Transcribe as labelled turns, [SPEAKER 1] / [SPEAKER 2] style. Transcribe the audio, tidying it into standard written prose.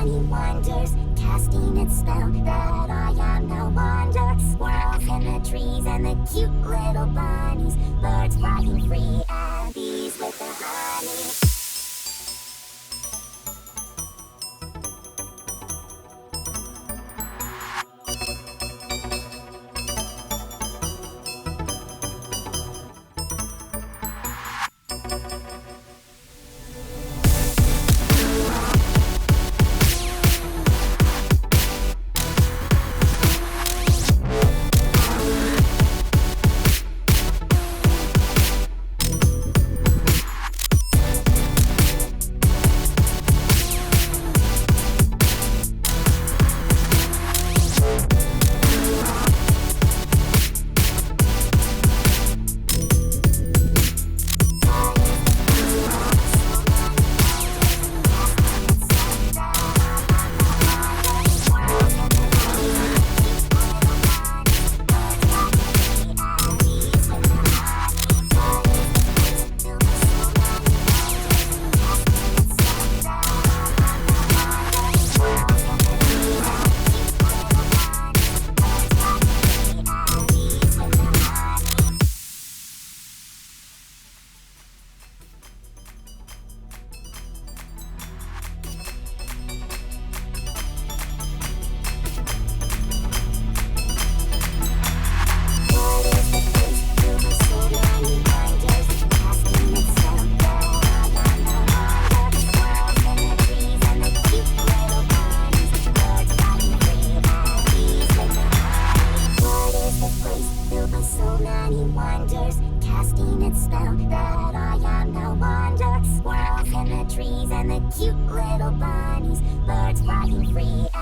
[SPEAKER 1] many wonders, casting its spell that I am no wonder. Squirrels in the trees and the cute little bunnies, birds flying free and bees with the honey. So many wonders, casting its spell that I am no wonder. Squirrels in the trees and the cute little bunnies, birds flying free.